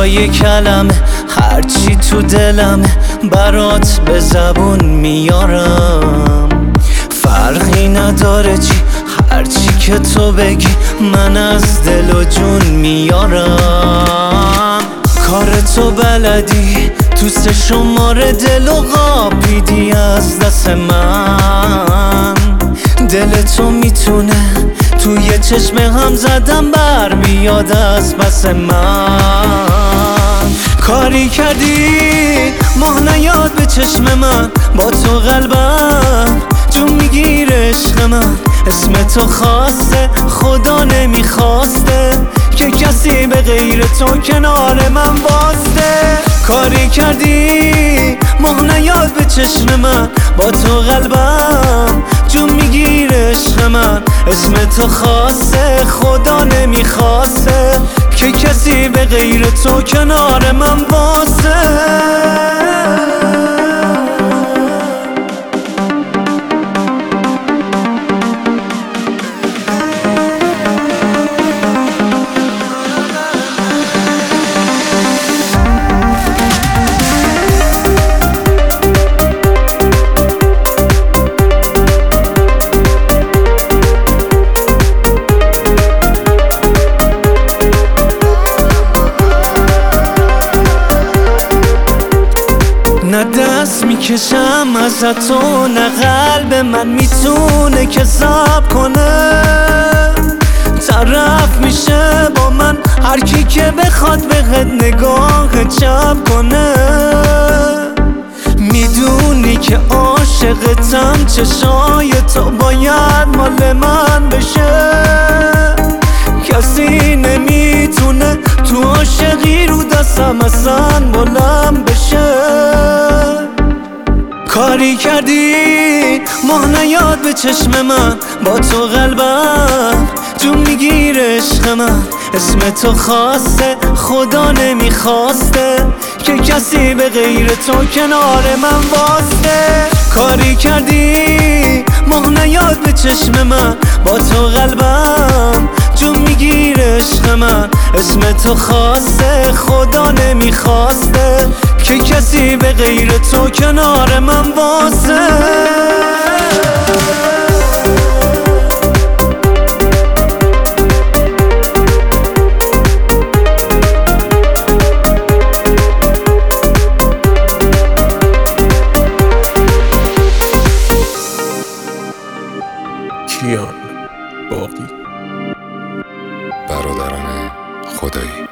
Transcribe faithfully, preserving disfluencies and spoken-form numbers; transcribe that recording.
ورای کلمه هرچی تو دلمه برات به زبون میارم. فرقی نداره چی هرچی که تو بگی من از دل و جون میارم. کار تو بلدی تو سه شماره دل و قاپیدی از دست من. دل تو میتونه توی چشم هم زدم بر بیاد از پس من. کاری کردی ماه نیاد به چشم من، با تو قلبم جون میگیره عشق من. اسم تو خواسته خدا نمیخواسته که کسی به غیر تو کنار من واسته. کاری کردی ماه نیاد به چشم من، با تو قلبم جون میگیره عشق من. اسم تو خواسته خدا نمیخواسته که کسی به غیر تو کنار من واسه. نه دست میکشم ازت تو نه قلب من میتونه که صبر کنه. طرف میشه با من هر کی که بخواد بهت نگاه چپ کنه. میدونی که عاشقتم، چشای تو باید مال من بشه. کسی نمیتونه تو عاشقی رو دستم اصلا بلند بشه. کاری کردی ماه نیاد به چشم من، با تو قلبم جون میگیره عشق من. اسم تو خواسته خدا نمیخواسته که کسی به غیر تو کنار من واسته. کاری کردی ماه نیاد به چشم من، با تو قلبم جون میگیره عشق من. اسم تو خواسته خدا نمیخواسته که کسی به غیر تو کنار من واسه. کیان باقی، برادران خدایی.